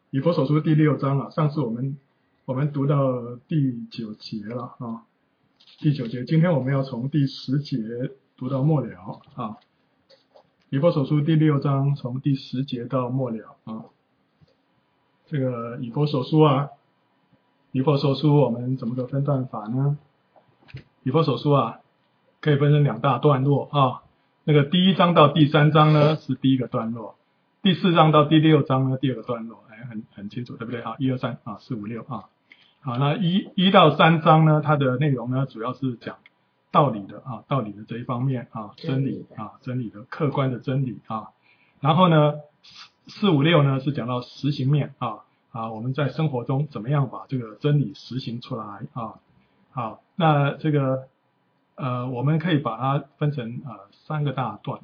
以弗所书第6章啊，上次我们读到第9节了啊，第9节，今天我们要从第10节读到末了啊。以弗所书第6章从第10节到末了啊。这个以弗所书我们怎么个分段法呢？以弗所书啊，可以分成2大段落啊。那个第1章到第3章呢是第一个段落，第4章到第6章呢第2个段落，很清楚，对不对啊？1、2、3啊，4、5、6啊。好，那1到3章呢，它的内容呢主要是讲道理的这一方面啊，真理的客观的真理啊。然后呢4、5、6呢是讲到实行面我们在生活中怎么样把这个真理实行出来啊。好，那这个我们可以把它分成3个大段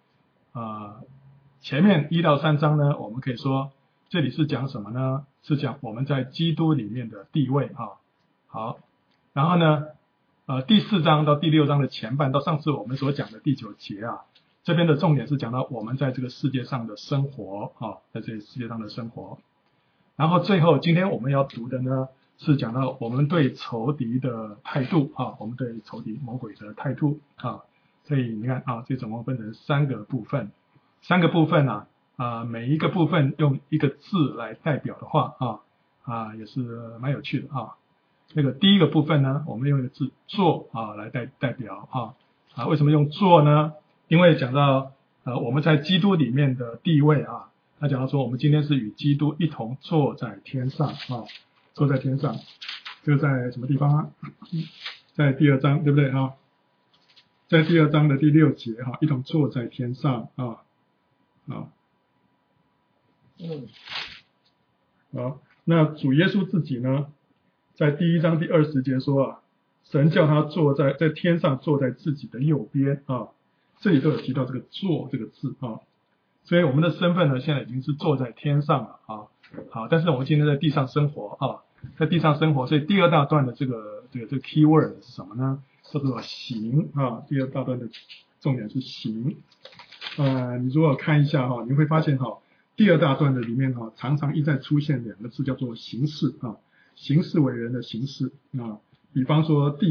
前面1到3章呢，我们可以说这里是讲什么呢？是讲我们在基督里面的地位啊。好，然后呢第4章到第6章的前半，到上次我们所讲的第9节啊，这边的重点是讲到我们在这个世界上的生活在这个世界上的生活。然后最后今天我们要读的呢，是讲到我们对仇敌的态度我们对仇敌魔鬼的态度所以你看这总共分成3个部分每一个部分用一个字来代表的话也是蛮有趣的那个第一个部分呢，我们用一个字做来代表为什么用做呢？因为讲到我们在基督里面的地位他讲到说我们今天是与基督一同坐在天上坐在天上，这个在什么地方在第2章对不对在第2章的第6节一同坐在天上好，那主耶稣自己呢，在第1章第20节说神叫他坐在天上，坐在自己的右边这里都有提到这个坐这个字所以我们的身份呢，现在已经是坐在天上了好，但是我们今天在地上生活在地上生活，所以第2大段的这个 key word 是什么呢？叫做行第2大段的重点是行你如果看一下你会发现第2大段的里面常常一再出现2个字叫做行事行事为人的行事比方说第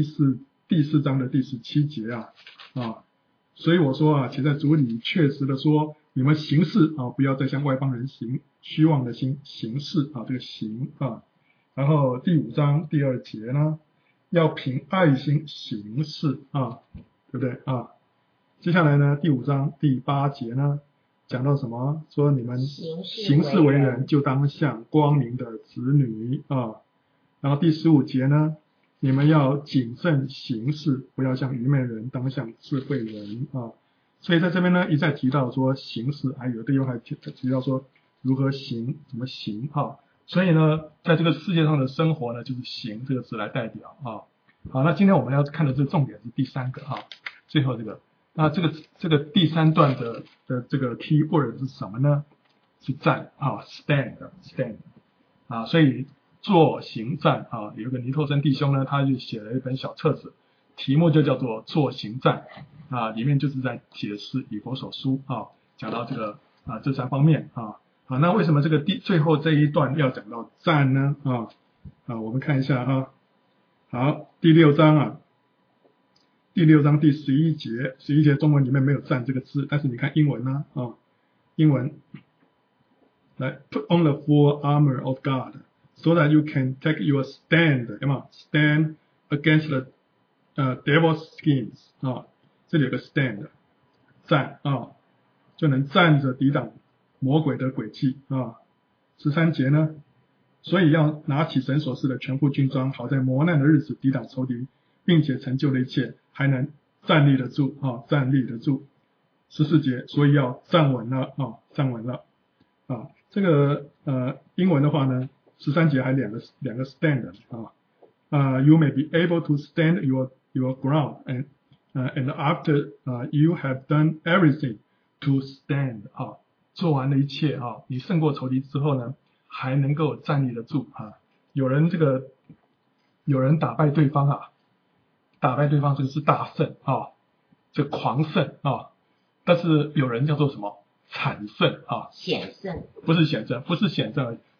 4章的第17节所以我说且在主里确实的说，你们行事不要再向外邦人行虚妄的心行事这个行然后第5章第2节呢，要凭爱心行事对不对接下来呢第5章第8节呢，讲到什么？说你们行事为人就当像光明的子女然后第15节呢，你们要谨慎行事，不要像愚昧人，当像智慧人所以在这边呢一再提到说行事，还有的地方还提到说如何行，怎么行所以呢在这个世界上的生活呢，就是行这个字来代表好，那今天我们要看的这个重点是第3个最后这个那这个第3段的这个 key word 是什么呢？是站stand 所以坐行站有个尼托森弟兄呢，他就写了一本小册子，题目就叫做坐行站里面就是在解释以弗所书讲到这个这3方面好，那为什么这个最后这一段要讲到站呢我们看一下好，第6章第6章第11节中文里面没有站这个字，但是你看英文呢英文来 put on the full armor of God so that you can take your stand against the devil's schemes 这里有个 stand 站就能站着抵挡魔鬼的诡计13节呢，所以要拿起神所赐的全副军装，好在磨难的日子抵挡仇敌，并且成就了一切，还能站立得住站立得住。14节，所以要站稳了站稳了这个英文的话呢，13节还两个 stand you may be able to stand your ground and after you have done everything to stand做完了一切你胜过仇敌之后呢，还能够站立得住有人打败对方打败对方这个是大胜这狂胜但是有人叫做什么惨胜险胜， 不是险胜，不是险胜而已，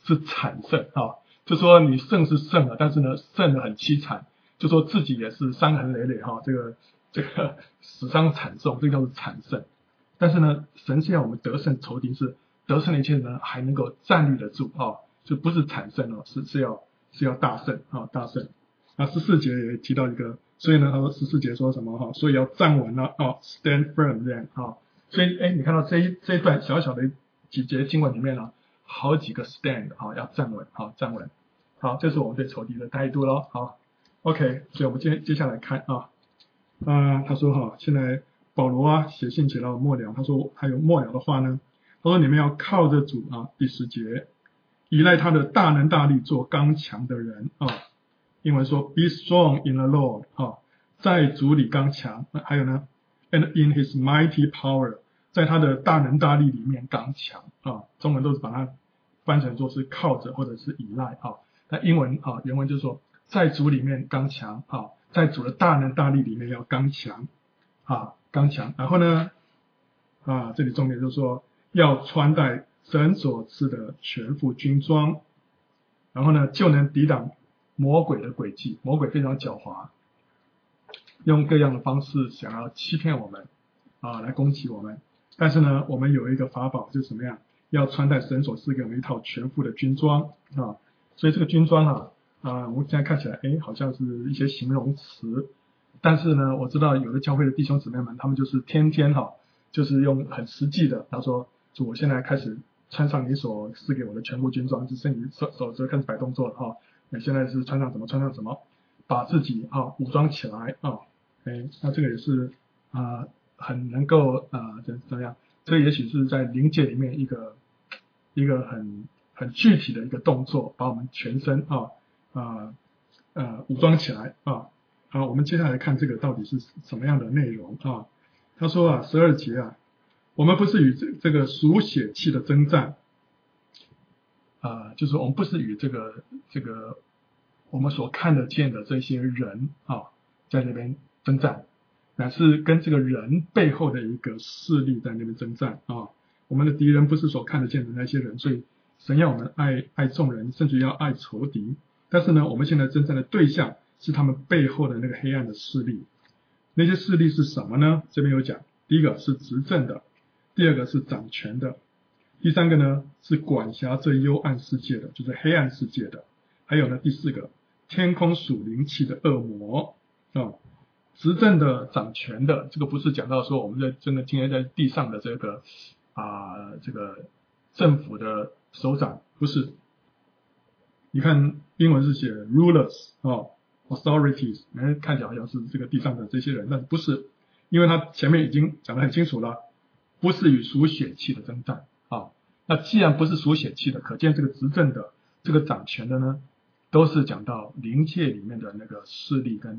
是惨胜啊，就说你胜是胜了，但是呢胜得很凄惨，就说自己也是伤痕累累哈，这个死伤惨重，这个叫做惨胜。但是呢，神是要我们得胜仇敌，是得胜的一切人还能够站立得住啊，就不是惨胜哦，是要大胜啊，大胜。那14节也提到一个，所以呢，他说14节说什么哈？所以要站稳了啊 ，stand firm 这样啊。所以你看到这一段小小的几节经文里面呢，好几个 stand 啊，要站稳啊，站稳。好，这是我们对仇敌的态度咯。好 ，OK， 所以我们接下来看啊，他说哈，现在保罗啊写信写到末了，他说还有末了的话呢，他说你们要靠着主啊，第10节，依赖他的大能大力做刚强的人啊。英文说 be strong in the Lord 啊，在主里刚强。还有呢 and in his mighty power， 在他的大能大力里面刚强啊。中文都是把它翻成说是靠着或者是依赖啊。那英文啊原文就是说在主里面刚强啊，在主的大能大力里面要刚强啊，刚强。然后呢这里重点就是说要穿戴神所赐的全副军装，然后呢就能抵挡魔鬼的诡计。魔鬼非常狡猾，用各样的方式想要欺骗我们来攻击我们。但是呢我们有一个法宝，就是什么样，要穿戴神所赐给我们一套全副的军装啊。所以这个军装我们现在看起来好像是一些形容词，但是呢我知道有的教会的弟兄姊妹们，他们就是天天就是用很实际的，他说主，我现在开始穿上你所赐给我的全部军装，只剩你手指开始摆动作了你现在是穿上什么穿上什么，把自己武装起来那这个也是很能够怎么样？这也许是在灵界里面一个很具体的一个动作，把我们全身武装起来好，我们接下来看这个到底是什么样的内容他说12节我们不是与这个属血气的征战就是我们不是与这个我们所看得见的这些人在那边征战，乃是跟这个人背后的一个势力在那边征战我们的敌人不是所看得见的那些人，所以神要我们爱众人，甚至要爱仇敌。但是呢我们现在征战的对象是他们背后的那个黑暗的势力。那些势力是什么呢？这边有讲，第一个是执政的，第二个是掌权的，第三个呢是管辖这幽暗世界的，就是黑暗世界的，还有呢第4个天空属灵气的恶魔执政的掌权的，这个不是讲到说我们在真的今天在地上的这个政府的首长，不是。你看英文是写 rulers authorities， 看起来好像是这个地上的这些人，但是不是，因为他前面已经讲得很清楚了，不是与属血气的征战那既然不是属血气的，可见这个执政的这个掌权的呢，都是讲到灵界里面的那个势力跟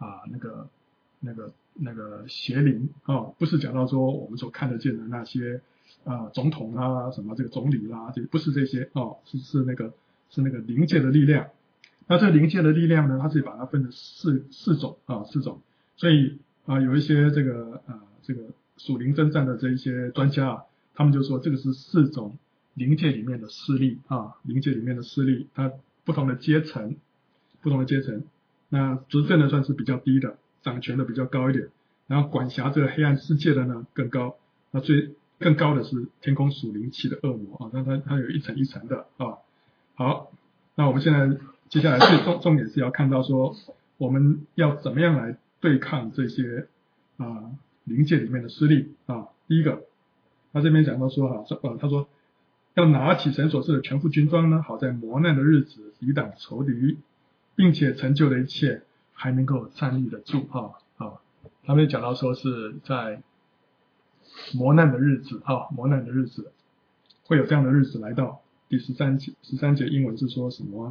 那个邪灵不是讲到说我们所看得见的那些总统什么这个总理啦，这不是这些是那个灵界的力量。那这个灵界的力量呢，它是把它分成四种4种。所以有一些这个属灵征战的这一些专家他们就说这个是4种灵界里面的势力灵界里面的势力，它不同的阶层。那执政的算是比较低的，掌权的比较高一点，然后管辖这个黑暗世界的呢更高。那更高的是天空属灵气的恶魔那它有一层一层的好，那我们现在接下来最重点是要看到说我们要怎么样来对抗这些灵界里面的势力第一个，他这边讲到说他说要拿起神所赐的全副军装呢，好在磨难的日子抵挡仇敌，并且成就的一切还能够站立得住他们讲到说是在磨难的日子磨难的日子会有这样的日子来到。第13节英文是说什么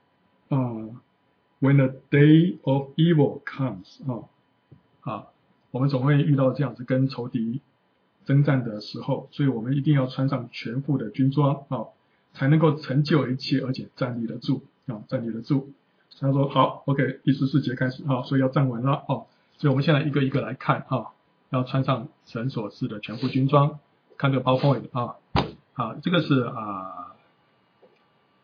when the day of evil comes 我们总会遇到这样子跟仇敌征战的时候，所以我们一定要穿上全副的军装才能够成就一切，而且站立得住站立得住。他说好 OK， 第14节开始所以要站稳了所以我们现在一个一个来看要穿上神所赐的全副军装。看这个PowerPoint这个是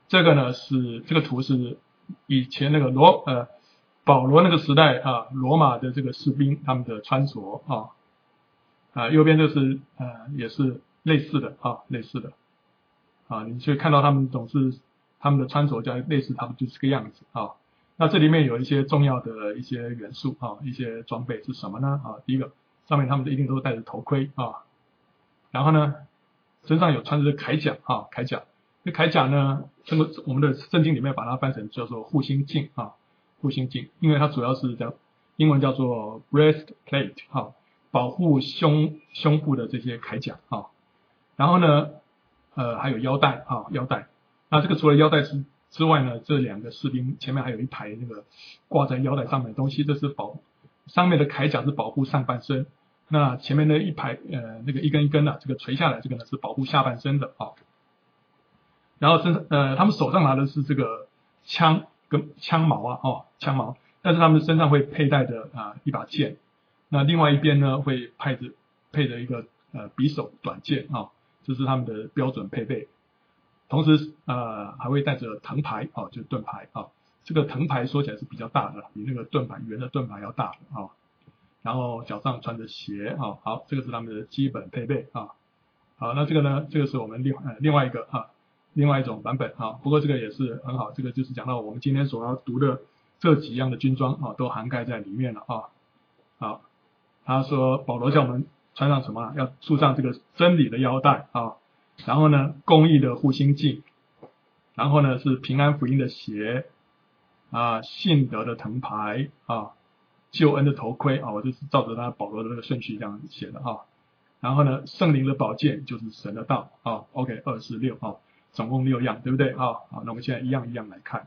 这个呢这个图是以前那个保罗那个时代啊，罗马的这个士兵他们的穿着右边就是也是类似的类似的你就看到他们总是他们的穿着类似他们就是这个样子那这里面有一些重要的一些元素一些装备是什么呢第一个上面他们一定都是戴着头盔然后呢身上有穿着铠甲铠甲，这铠甲呢我们的圣经里面把它翻成叫做护心镜护心镜，因为它主要是英文叫做 breastplate 保护胸部的这些铠甲然后呢还有腰带腰带，那这个除了腰带之外呢，这两个士兵前面还有一排那个挂在腰带上面的东西，这是上面的铠甲是保护上半身，那前面的一排那个一根一根的这个垂下来这个呢是保护下半身的然后他们手上拿的是这个枪矛枪矛，但是他们身上会佩戴的一把剑，那另外一边呢会配着一个匕首短剑这是他们的标准配备。同时还会带着藤牌就是盾牌这个藤牌说起来是比较大的，比那个盾牌圆的盾牌要大的然后脚上穿着鞋好，这个是他们的基本配备好，那这个呢，这个是我们另外一个另外一种版本不过这个也是很好，这个就是讲到我们今天所要读的这几样的军装都涵盖在里面了好，他说保罗叫我们穿上什么要束上这个真理的腰带然后呢公义的护心镜，然后呢是平安福音的鞋信德的藤牌救恩的头盔我这是照着他保罗的那个顺序这样写的然后呢圣灵的宝剑就是神的道OK 26总共6样对不对好，那我们现在一样一样来看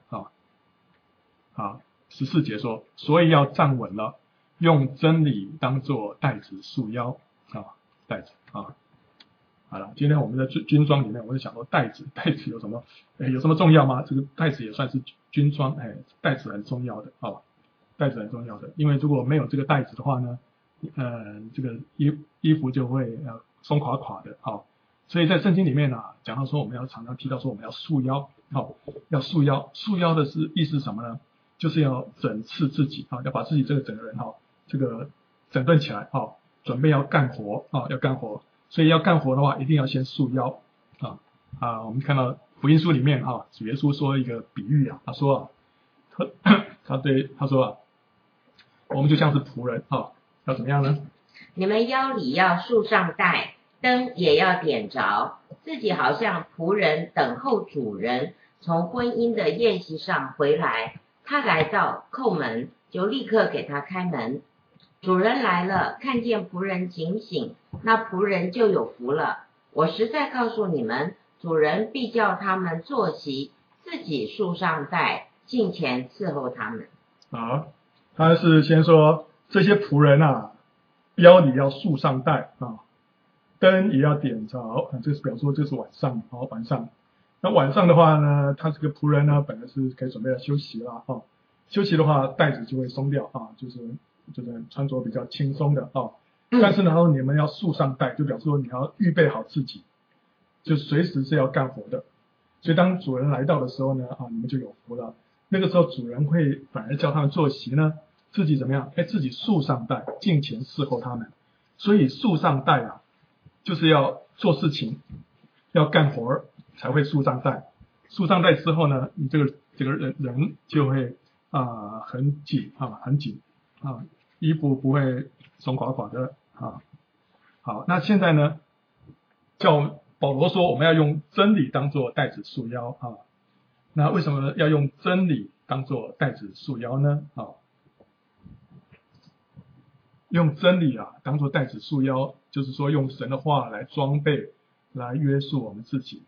14节说，所以要站稳了，用真理当作带子束腰带子好了，今天我们在军装里面，我就想说带子有什么重要吗？这个带子也算是军装，带子很重要的带子很重要的，因为如果没有这个带子的话呢，这个衣服就会松垮垮的所以在圣经里面讲到说我们要常常提到说我们要束腰要束腰的意思是什么呢？就是要整治自己要把自己这个整个人这个整顿起来准备要干活要干活。所以要干活的话，一定要先束腰我们看到福音书里面主耶稣说一个比喻他说他说我们就像是仆人要怎么样呢？ 你们腰里要束上带，灯也要点着，自己好像仆人等候主人从婚姻的宴席上回来，他来到叩门，就立刻给他开门。主人来了，看见仆人警醒，那仆人就有福了。我实在告诉你们，主人必叫他们坐席，自己束上带，进前伺候他们。 好，他是先说这些仆人腰里要束上带灯也要点着这是表示说这是晚上晚上。那晚上的话呢，他这个仆人呢本来是可以准备要休息了休息的话带子就会松掉就是穿着比较轻松的但是呢你们要束上带，就表示说你要预备好自己，就随时是要干活的。所以当主人来到的时候呢你们就有福了。那个时候主人会反而叫他们坐席呢，自己怎么样自己束上带，进前伺候他们。所以束上带就是要做事情，要干活才会束上带。束上带之后呢，你这个人就会很紧很紧衣服不会松垮垮的好，那现在呢叫保罗说我们要用真理当作带子束腰那为什么要用真理当作带子束腰呢用真理当作带子束腰，就是说用神的话来装备，来约束我们自己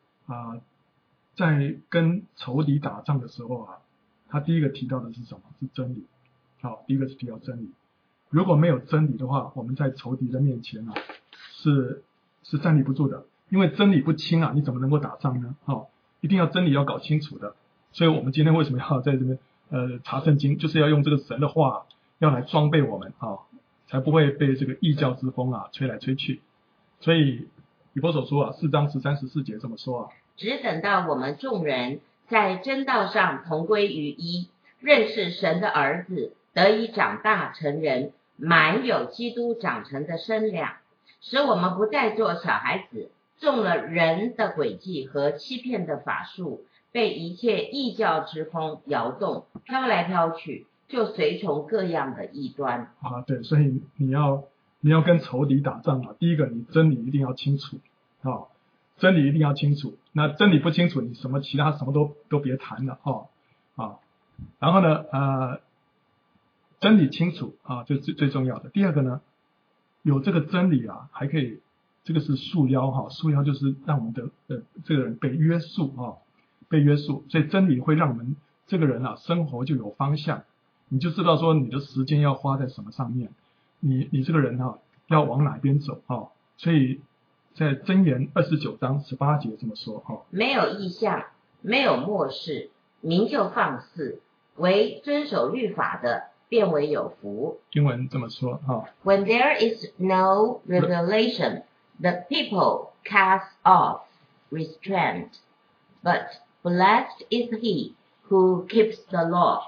在跟仇敌打仗的时候他第一个提到的是什么？是真理第一个是提到真理。如果没有真理的话，我们在仇敌的面前是站立不住的，因为真理不清你怎么能够打仗呢一定要真理要搞清楚的。所以我们今天为什么要在这边查圣经，就是要用这个神的话要来装备我们才不会被这个异教之风吹来吹去。所以以弗所书4章13、14节这么说只等到我们众人在真道上同归于一，认识神的儿子，得以长大成人，满有基督长成的身量，使我们不再做小孩子，中了人的诡计和欺骗的法术，被一切异教之风摇动，飘来飘去，就随从各样的异端。 对，所以你要跟仇敌打仗第一个你真理一定要清楚真理一定要清楚。那真理不清楚，你其他什么都别谈了然后呢真理清楚这是最重要的。第二个呢，有这个真理还可以，这个是束腰束腰就是让我们的这个人被约束被约束。所以真理会让我们这个人生活就有方向，你就知道说你的时间要花在什么上面，你这个人要往哪边走所以在箴言29章18节这么说没有异象，没有默示，民就放肆，唯遵守律法的便为有福。 英文这么说 When there is no revelation, the people cast off restraint, but blessed is he who keeps the law.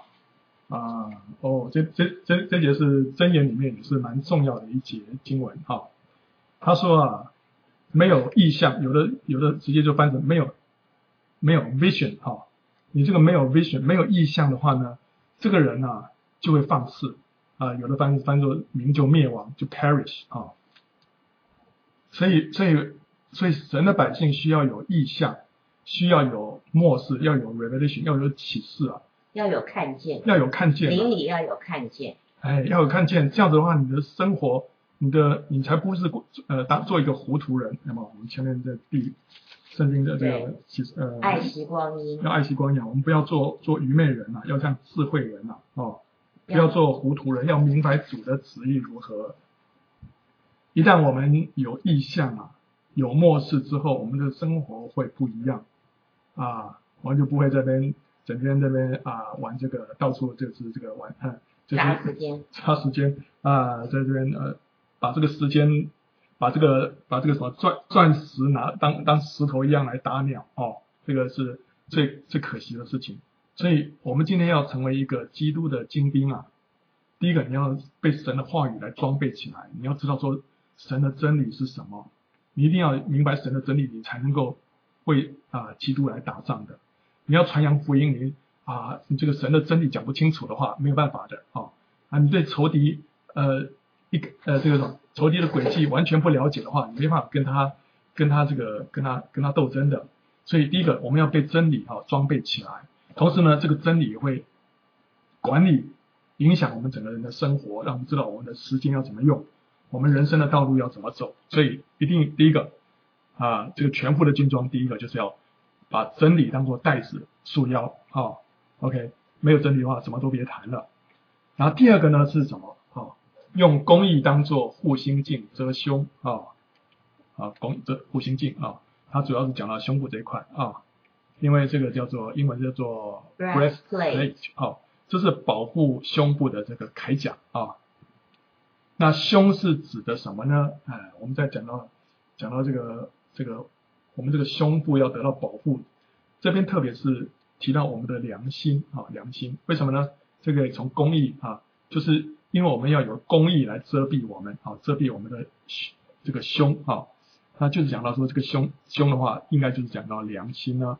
这节是箴言里面也是蛮重要的一节经文他说没有意象，有的直接就翻成没有 vision 你这个没有 vision 没有意象的话呢，这个人就会放肆有的翻作民就灭亡，就 perish 所以神的百姓需要有意象，需要有默示，要有 revelation， 要有启示要有看见，灵里要有看见， 要有看见，这样子的话，你的生活，你才不是做一个糊涂人。那么我们前面在圣经的这个爱惜光阴， 要爱惜光阴，我们不要做愚昧人要像智慧人不要做糊涂人，要明白主的旨意如何。一旦我们有意向有默示之后，我们的生活会不一样我们就不会整天这边玩这个，到处就是这个玩就是杀时间在这边把这个时间把这个什么钻石当石头一样来打鸟这个是最可惜的事情。所以我们今天要成为一个基督的精兵第一个你要被神的话语来装备起来，你要知道说神的真理是什么，你一定要明白神的真理，你才能够为基督来打仗的。你要传扬福音，你这个神的真理讲不清楚的话，没有办法的你对仇敌这个仇敌的诡计完全不了解的话，你没办法跟他斗争的。所以第一个我们要被真理装备起来，同时呢这个真理也会管理影响我们整个人的生活，让我们知道我们的时间要怎么用，我们人生的道路要怎么走。所以一定第一个这个全副的军装，第一个就是要把真理当作带子束腰OK， 没有真理的话什么都别谈了。然后第二个呢是什么用公义当作护心镜遮胸护心镜它主要是讲到胸部这一块因为这个英文叫做 breastplate 这是保护胸部的这个铠甲那胸是指的什么呢？我们在讲到这个我们这个胸部要得到保护，这边特别是提到我们的良心良心，为什么呢？这个从公义就是因为我们要有公义来遮蔽我们遮蔽我们的这个胸那就是讲到说这个胸的话，应该就是讲到良心呢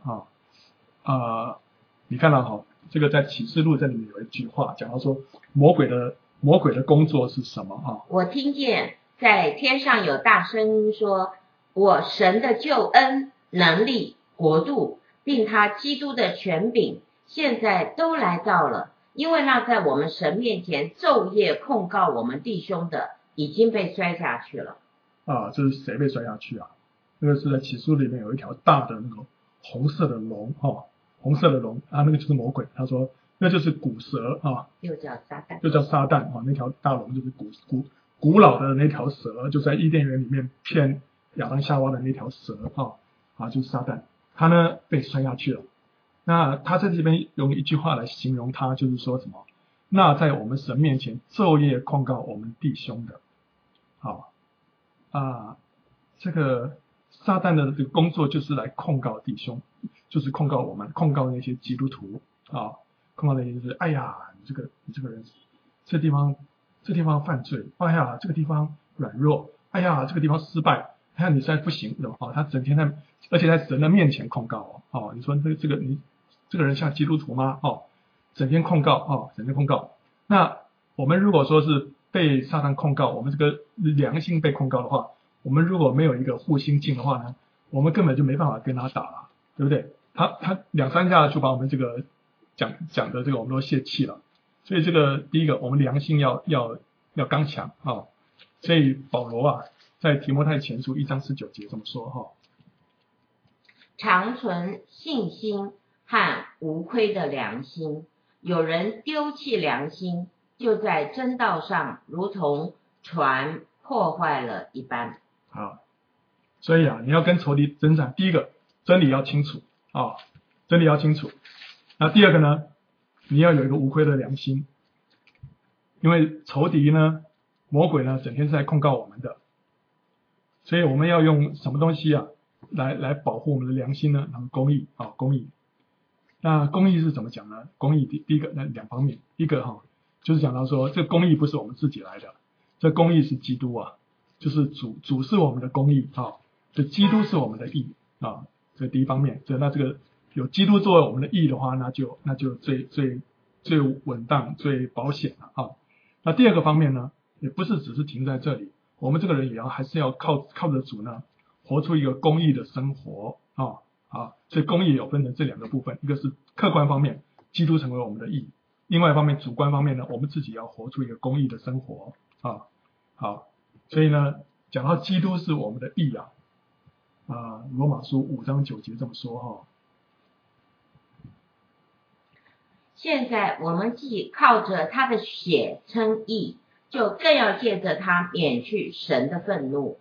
你看到这个在启示录这里面有一句话讲到说魔鬼的工作是什么我听见在天上有大声音说，我神的救恩、能力、国度，并他基督的权柄，现在都来到了，因为那在我们神面前昼夜控告我们弟兄的，已经被摔下去了。 这是谁被摔下去那个是在启示录里面有一条大的那个红色的龙红色的龙那个就是魔鬼，他说那就是古蛇又叫撒旦那条大龙就是古老的那条蛇，就在伊甸园里面骗亚当夏娃的那条蛇就是撒旦，他呢被摔下去了。那他在这边用一句话来形容他，就是说什么？那在我们神面前昼夜控告我们弟兄的这个撒旦的这个工作就是来控告弟兄，就是控告我们，控告那些基督徒啊，控告那些就是哎呀，你这个人这地方犯罪，哎呀这个地方软弱，哎呀这个地方失败，哎呀你实在不行的哦，他整天而且在神的面前控告哦，你说你这个人像基督徒吗？哦，整天控告。那我们如果说是被撒旦控告，我们这个良心被控告的话，我们如果没有一个护心镜的话呢，我们根本就没办法跟他打了，对不对？他两三下就把我们这个讲的这个我们都泄气了。所以这个第一个，我们良心要刚强啊。所以保罗啊，在提摩太前书1章19节这么说哈。 常存信心和无亏的良心，有人丢弃良心，就在真道上如同船破坏了一般。 好，所以啊，你要跟仇敌征战，第一个真理要清楚啊，真理要清楚。那第二个呢，你要有一个无愧的良心，因为仇敌呢，魔鬼呢，整天是在控告我们的，所以我们要用什么东西啊，来保护我们的良心呢？公义啊，公义。那公义是怎么讲呢？公义第一个那两方面，一个就是讲到说，这个公义不是我们自己来的，这公义是基督啊，就是主是我们的公义啊，这基督是我们的义啊，这第一方面。那这个有基督作为我们的义的话，那就最稳当、最保险了啊。那第二个方面呢，也不是只是停在这里，我们这个人还是要靠着主呢，活出一个公义的生活啊。所以公义有分成这两个部分，一个是客观方面，基督成为我们的义；另外一方面，主观方面呢，我们自己要活出一个公义的生活啊。好，所以呢，讲到基督是我们的义啊，罗马书5章9节这么说哈。 现在我们既靠着他的血称义，就更要借着他免去神的愤怒。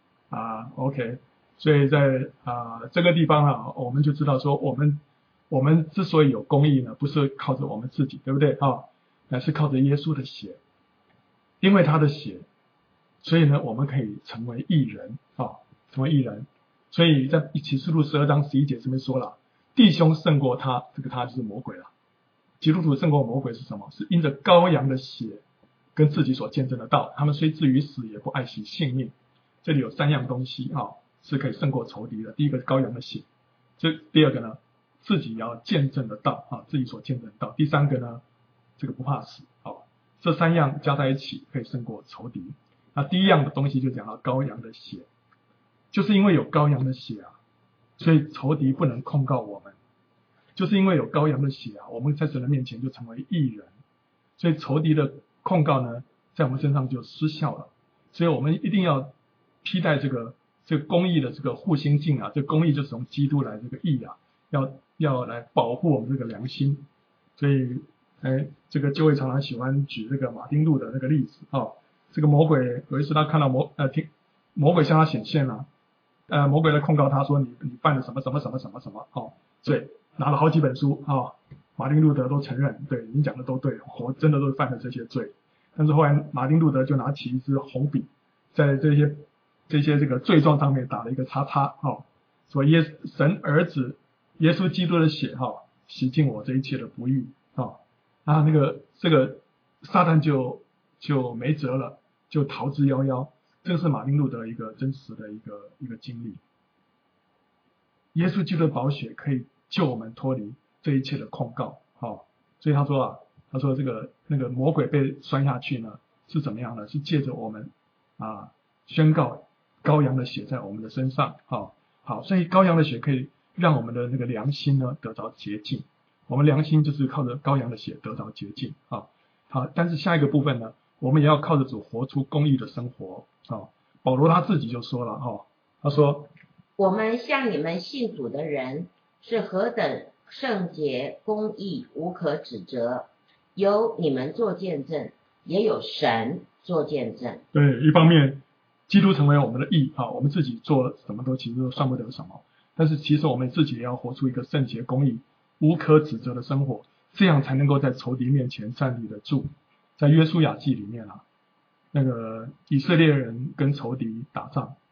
OK， 所以在这个地方啊，我们就知道说，我们之所以有公义呢，不是靠着我们自己，对不对啊？乃是靠着耶稣的血，因为他的血，所以呢，我们可以成为义人啊，成为义人。所以在启示录12章11节这边说了，弟兄胜过他，这个他就是魔鬼了。基督徒胜过魔鬼是什么？是因着羔羊的血跟自己所见证的道，他们虽至于死，也不爱惜性命。这里有3样东西是可以胜过仇敌的。第一个是羔羊的血，第二个呢，自己要见证的道自己所见证的道。第三个呢，这个不怕死这3样加在一起可以胜过仇敌。那第一样的东西就讲到羔羊的血，就是因为有羔羊的血所以仇敌不能控告我们。就是因为有羔羊的血我们在神的面前就成为义人，所以仇敌的控告呢，在我们身上就失效了。所以我们一定要披戴这个公义的这个护心镜这个公义就是从基督来，这个义要来保护我们这个良心。所以这个就会常常喜欢举这个马丁路的那个例子这个魔鬼有一次他看到魔鬼向他显现了魔鬼来控告他说你犯了什么罪，拿了好几本书马丁路德都承认，对你讲的都对，我真的都犯了这些罪。但是后来马丁路德就拿起一支红笔，在这些这个罪状上面打了一个叉叉说神儿子耶稣基督的血洗净我这一切的不义这个撒旦就没辙了，就逃之夭夭。这个是马丁路德一个真实的一个经历。耶稣基督的宝血可以救我们脱离这一切的控告所以他说那个魔鬼被拴下去呢是怎么样呢？是借着我们宣告羔羊的血在我们的身上好，所以羔羊的血可以让我们的那个良心呢得着洁净。我们良心就是靠着羔羊的血得着洁净好，但是下一个部分呢，我们也要靠着主活出公义的生活保罗他自己就说了他说我们向你们信主的人是何等圣洁公义，无可指责，有你们做见证，也有神做见证。 对，一方面基督成为我们的义我们自己做什么其实都算不得什么，但是其实我们自己也要活出一个圣洁公义无可指责的生活，这样才能够在仇敌面前站立得住。在约书亚记里面那个以色列人跟仇敌打仗，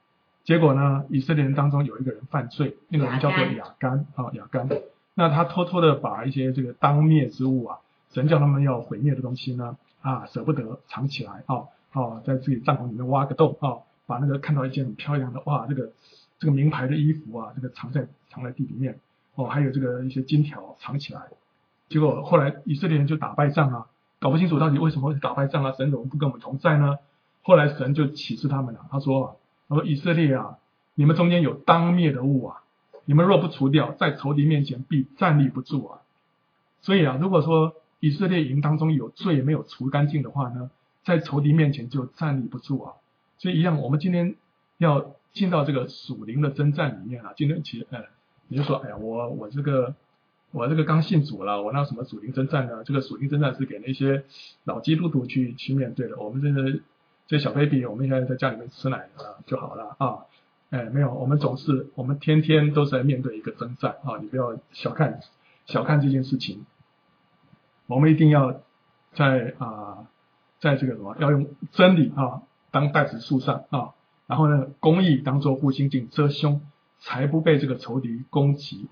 结果呢，以色列人当中有一个人犯罪，那个人叫做亚干。那他偷偷的把一些这个当灭之物啊，神叫他们要毁灭的东西呢，舍不得藏起来在自己帐篷里面挖个洞把那个看到一件很漂亮的这个名牌的衣服啊，这个藏在地里面还有这个一些金条藏起来。结果后来以色列人就打败仗啊，搞不清楚到底为什么会打败仗啊，神怎么不跟我们同在呢？后来神就启示他们了，他说以色列啊，你们中间有当灭的物啊，你们若不除掉，在仇敌面前必站立不住啊。所以如果说以色列营当中有罪没有除干净的话呢，在仇敌面前就站立不住啊。所以一样，我们今天要进到这个属灵的征战里面今天其实你就说我这个刚信主了，我那什么属灵征战呢？这个属灵征战是给那些老基督徒去面对的，我们这小 baby 我们现在在家里面吃奶就好了没有，我们天天都是在面对一个征战你不要小看这件事情。我们一定要在这个要用真理当带子树上然后呢，公义当作护心镜遮胸，才不被这个仇敌攻击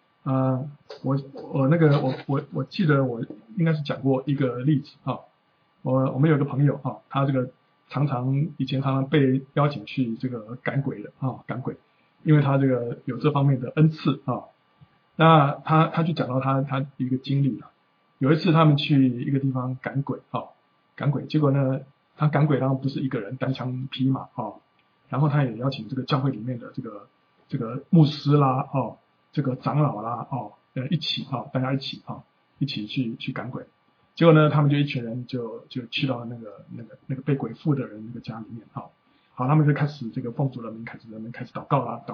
我记得我应该是讲过一个例子我们有个朋友他这个以前常常被邀请去这个赶鬼的赶鬼，因为他这个有这方面的恩赐那他就讲到他一个经历了。有一次他们去一个地方赶鬼结果呢，他赶鬼当然不是一个人单枪匹马然后他也邀请这个教会里面的这个牧师啦这个长老啦一起大家一起去赶鬼。结果呢，他们就一群人就去到那个被鬼附的人那个家里面好，他们就开始这个奉主的名开始祷告啦，祷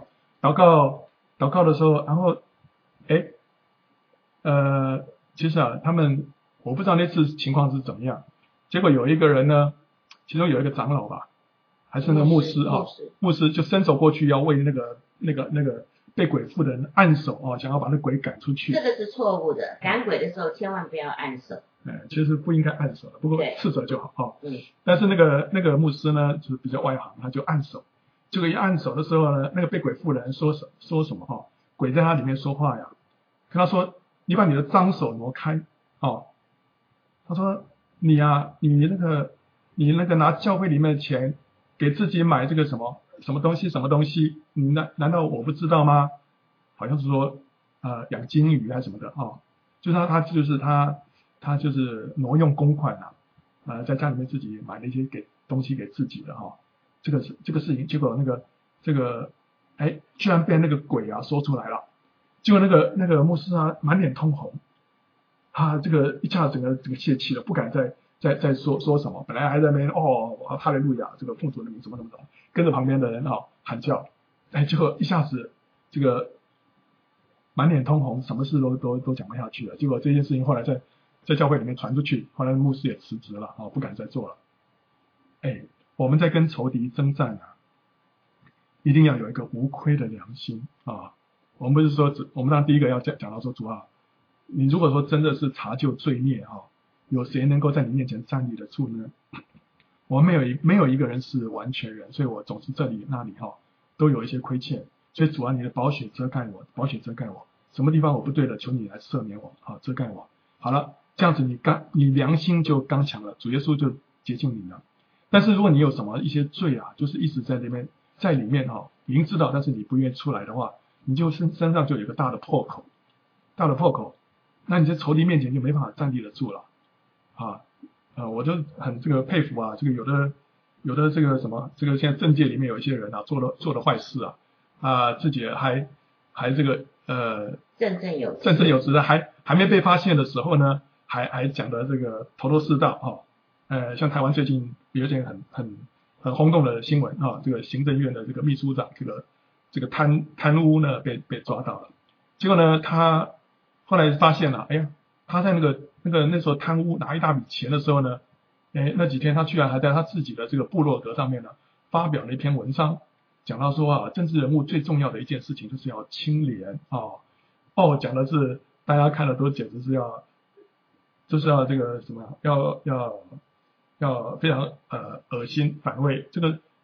告的时候，然后其实我不知道那次情况是怎么样。结果有一个人呢，其中有一个长老吧，还是那个牧师牧师就伸手过去要为那个被鬼附的人按手想要把那鬼赶出去。 这个是错误的，赶鬼的时候千万不要按手。 其实不应该按手的，不过斥责就好但是那个牧师呢，就是比较外行，他就按手。结果一按手的时候呢，那个被鬼附的人说什么鬼在他里面说话呀，跟他说：“你把你的脏手挪开他说：“你那个拿教会里面的钱给自己买这个什么东西，你难道我不知道吗？”好像是说养金鱼还是什么的就是他就是挪用公款在家里面自己买了一些东西给自己的这个事情，结果这个居然被那个鬼说出来了。结果那个牧师满脸通红，这个一下整个泄气了，不敢再说什么。本来还在那边哈利路亚，这个奉主的名怎么跟着旁边的人喊叫，结果一下子这个满脸通红，什么事都讲不下去了。结果这件事情后来在教会里面传出去，后来牧师也辞职了不敢再做了。我们在跟仇敌征战一定要有一个无亏的良心我们不是说我们当然第一个要讲到说，主你如果说真的是查究罪孽有谁能够在你面前站立得住呢？我们没有一个人是完全人，所以我总是这里那里都有一些亏欠。所以主你的宝血遮盖我，什么地方我不对了，求你来赦免我遮盖我。好了，这样子你良心就刚强了，主耶稣就接近你了。但是如果你有什么一些罪就是一直在里面已经知道，但是你不愿意出来的话，你就身上就有一个大的破口，那你在仇敌面前就没办法站立得住了我就很这个佩服这个有的这个什么，这个现在政界里面有一些人做了坏事自己还这个振振有词的，还没被发现的时候呢，还讲的这个头头是道像台湾最近有一件很轰动的新闻这个行政院的这个秘书长这个贪污呢被抓到了。结果呢，他后来发现了他在那时候贪污拿一大笔钱的时候呢，那几天他居然还在他自己的这个部落格上面呢发表了一篇文章，讲到说政治人物最重要的一件事情就是要清廉讲的是大家看了都简直是要这个什么要非常恶心反胃。这个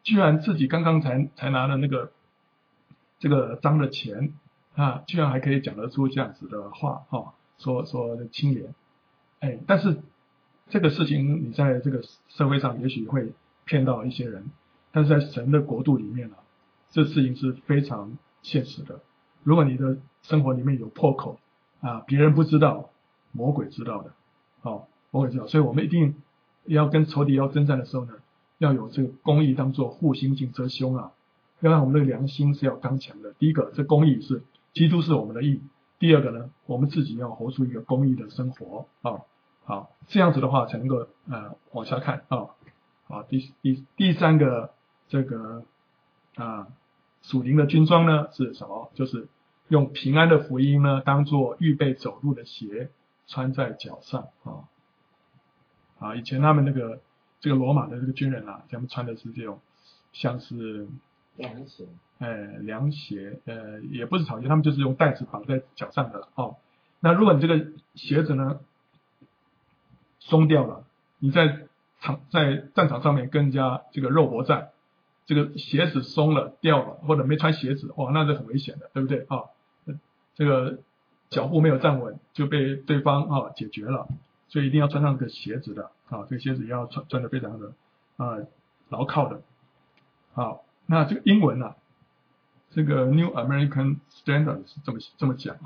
居然自己刚刚才拿了这个脏的钱啊，居然还可以讲得出这样子的话说清廉，但是这个事情你在这个社会上也许会骗到一些人，但是在神的国度里面这事情是非常现实的。如果你的生活里面有破口别人不知道，魔鬼知道的，魔鬼知道，所以我们一定要跟仇敌要征战的时候呢，要有这个公义当作护心镜遮胸要让我们的良心是要刚强的。第一个，这公义是基督是我们的义；第二个呢，我们自己要活出一个公义的生活好，这样子的话才能够往下看第三个这个属灵的军装呢是什么？就是用平安的福音呢当做预备走路的鞋穿在脚上以前他们这个罗马的这个军人他们穿的是这种像是凉鞋也不是草鞋，他们就是用带子绑在脚上的那如果你这个鞋子呢松掉了，你在战场上面跟人家这个肉搏战，这个鞋子松了掉了，或者没穿鞋子那是很危险的，对不对这个脚步没有站稳就被对方解决了，所以一定要穿上这个鞋子的这个鞋子也要穿得非常的牢靠的那这个英文这个 New American Standard 是这么讲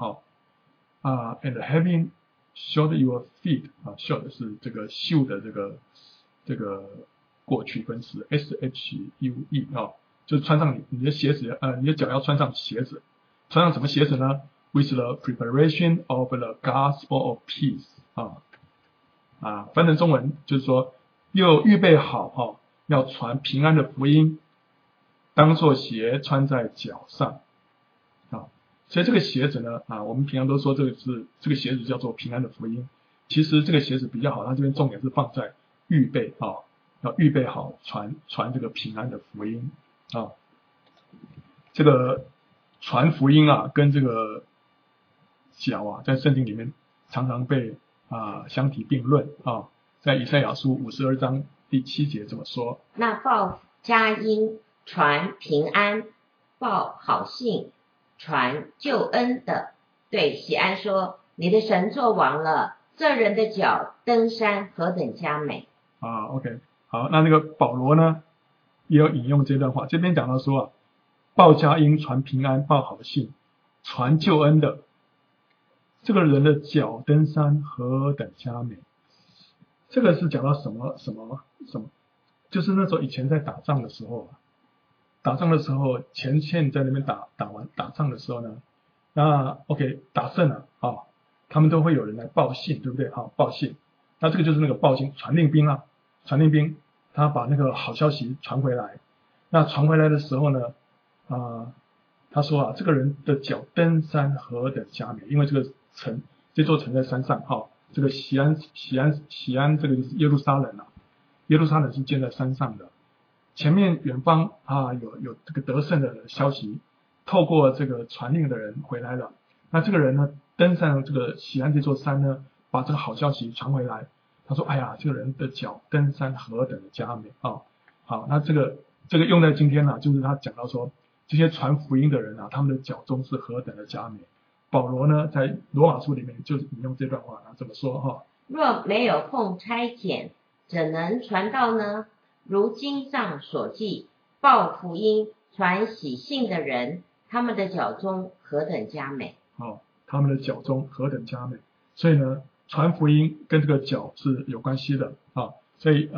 and having shod your feet shod 是这个秀的这个过去分词 shue 就是穿上你的鞋子你的脚要穿上鞋子，穿上什么鞋子呢 with the preparation of the gospel of peace 翻成中文就是说又预备好要传平安的福音，当作鞋穿在脚上所以这个鞋子呢我们平常都说这个鞋子叫做平安的福音，其实这个鞋子比较好，它这边重点是放在预备要预备好传这个平安的福音这个传福音跟这个脚在圣经里面常常被相提并论在以赛亚书52章第7节这么说， 那报佳音传平安报好信传救恩的对喜安说，你的神作王了，这人的脚登山何等佳美 OK 好，那个保罗呢也有引用这段话，这边讲到说报佳音传平安报好信传救恩的，这个人的脚登山何等佳美。这个是讲到什么，就是那时候以前在打仗的时候前线在那边打仗的时候呢，那 OK 打胜了他们都会有人来报信，对不对报信，那这个就是那个报信传令兵他把那个好消息传回来，那传回来的时候呢他说这个人的脚登山何等佳美，因为这座城在山上这个西安这个就是耶路撒冷耶路撒冷是建在山上的，前面远方有这个得胜的消息透过这个传令的人回来了，那这个人呢登上这个西安这座山呢，把这个好消息传回来，他说哎呀这个人的脚登山何等的佳美好，那这个用在今天就是他讲到说这些传福音的人他们的脚中是何等的佳美。保罗呢在罗马书里面就引用这段话怎么说若没有奉差遣，怎能传道呢？如经上所记，报福音传喜信的人，他们的脚中何等佳美他们的脚中何等佳美。所以呢传福音跟这个脚是有关系的所以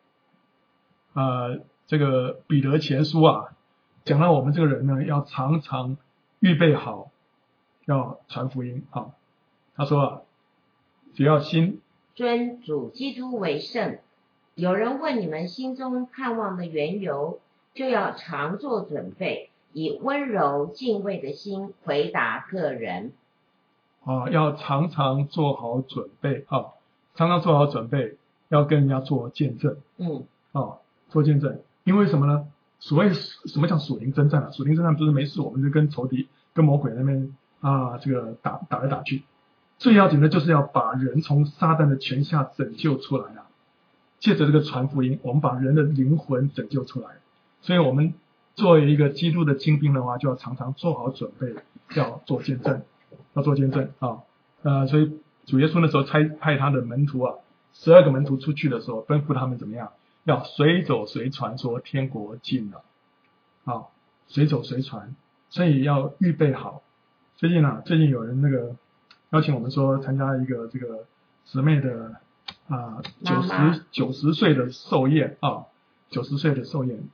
这个彼得前书讲到我们这个人呢要常常预备好要传福音他说只要心尊主基督为圣，有人问你们心中盼望的缘由，就要常做准备，以温柔敬畏的心回答个人要常常做好准备常常做好准备，要跟人家做见证做见证，因为什么呢？所谓什么叫属灵征战属灵征战不是没事我们就跟仇敌跟魔鬼那边这个打来打去，最要紧的就是要把人从撒旦的权下拯救出来借着这个传福音，我们把人的灵魂拯救出来， 所以我们作为一个基督的精兵的话，就要常常做好准备，要做见证，所以主耶稣那时候派他的门徒啊，12个门徒出去的时候，吩咐他们怎么样，要随走随传，说天国近了，随走随传，所以要预备好。最近有人那个邀请我们说参加一个这个姊妹的90岁的寿宴90岁的寿宴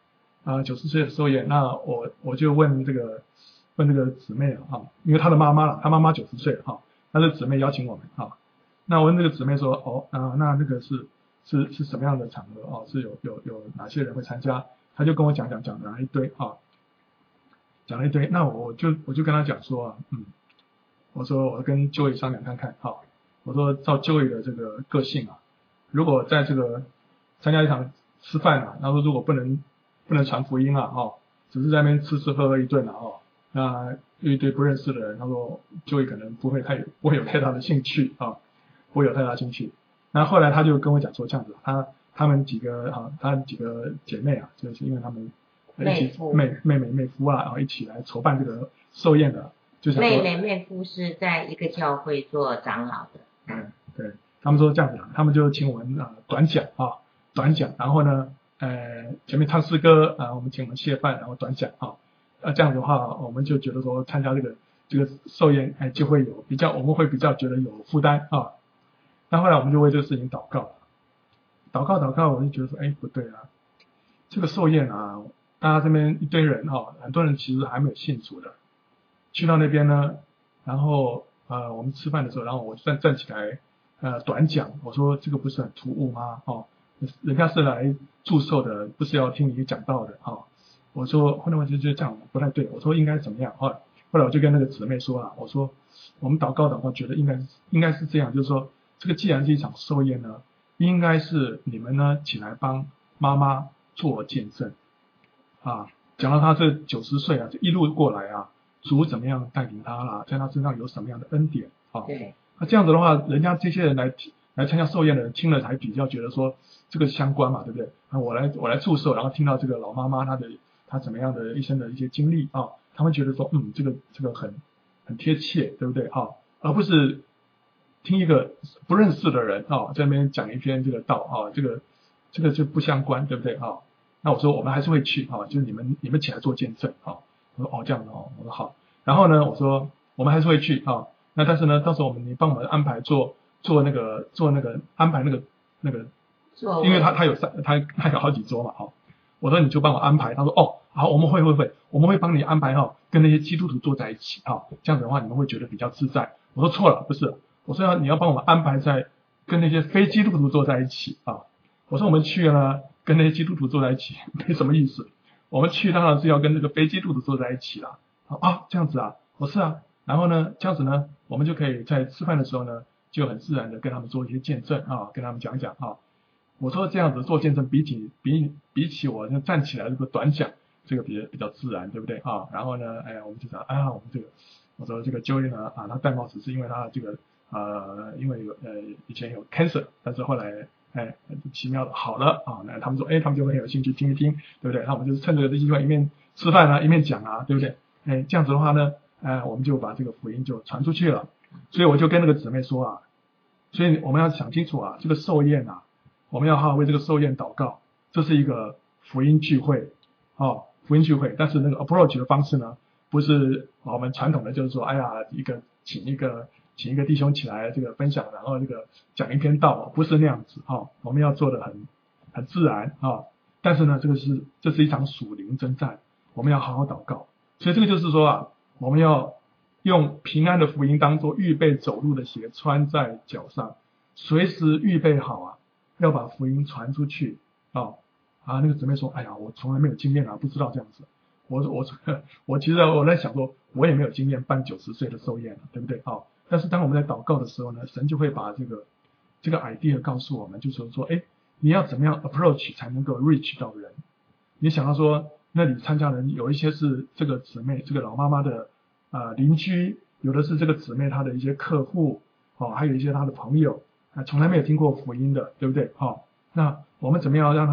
90岁的寿宴，那我就问这个姊妹因为她的妈妈了，她妈妈90岁了那这姊妹邀请我们那我问这个姊妹说那个是什么样的场合是有哪些人会参加？她就跟我讲了一堆讲了一堆，那我就跟她讲说我说我跟 Joey 商量看看我说照 Joey 的这个个性如果在这个参加一场吃饭然后如果不能传福音只是在那边吃喝喝一顿那有一堆不认识的人，他说 Joey 可能不会有太大的兴趣不会有太大兴趣。那后来他就跟我讲说这样子，他们几个姐妹就是因为他们一起妹夫然后一起来筹办这个寿宴的，就想说妹夫是在一个教会做长老的。 对，他们说这样子他们就请我们短讲，然后呢前面唱诗歌我们请我们谢饭，然后短讲这样子的话，我们就觉得说参加这个寿宴就会有我们会比较觉得有负担那后来我们就为这个事情祷告，我就觉得说不对这个寿宴大家这边一堆人很多人其实还没有信主的，去到那边呢，然后我们吃饭的时候，然后我站起来短讲，我说这个不是很突兀吗人家是来祝寿的，不是要听你讲道的我说后来我就觉得这样不太对，我说应该怎么样后来我就跟那个姊妹说我说我们祷告觉得应该是这样，就是说这个既然是一场寿宴呢，应该是你们呢起来帮妈妈做见证讲到她这90岁这一路过来主怎么样带领她啦，在她身上有什么样的恩典对， 那这样子的话，人家这些人来参加寿宴的人听了才比较觉得说这个相关嘛，对不对我来祝寿，然后听到这个老妈妈她怎么样的一生的一些经历他们觉得说这个很贴切，对不对而不是听一个不认识的人在那边讲一篇这个道这个就不相关，对不对那我说我们还是会去就是你们起来做见证我说这样的我说好，然后呢我说我们还是会去那但是呢到时候你帮我们安排做那个安排那个因为他有好几桌嘛我说你就帮我安排，他说好，我们会帮你安排跟那些基督徒坐在一起这样子的话你们会觉得比较自在。我说错了，不是，我说你要帮我们安排在跟那些非基督徒坐在一起我说我们去了跟那些基督徒坐在一起没什么意思，我们去当然是要跟那个非基督徒坐在一起了这样子我是然后呢这样子呢我们就可以在吃饭的时候呢就很自然的跟他们做一些见证跟他们讲讲我说这样子做见证比起我站起来这个短讲这个比较自然，对不对然后呢我们就讲我们这个我说这个 Joey 呢他戴帽子是因为他这个因为以前有 cancer， 但是后来奇妙的好了那他们说他们就会很有兴趣听一听，对不对？那我们就是趁着这个机会一面吃饭一面讲对不对？这样子的话呢我们就把这个福音就传出去了。所以我就跟那个姊妹说所以我们要想清楚这个寿宴我们要好好为这个寿宴祷告，这是一个福音聚会福音聚会，但是那个 approach 的方式呢不是我们传统的就是说请一个弟兄起来这个分享，然后这个讲一篇道不是那样子我们要做的很自然但是呢这是一场属灵征战，我们要好好祷告。所以这个就是说我们要用平安的福音当作预备走路的鞋穿在脚上，随时预备好要把福音传出去那个姊妹说我从来没有经验不知道这样子。我其实我在想说我也没有经验办90岁的寿宴对不对但是当我们在祷告的时候呢，神就会把这个 idea 告诉我们，就是说你要怎么样 approach 才能够 reach 到人。你想到说那里参加人有一些是这个姊妹这个老妈妈的邻居，有的是这个姊妹她的一些客户还有一些她的朋友从来没有听过福音的，对不对那我们怎么样让她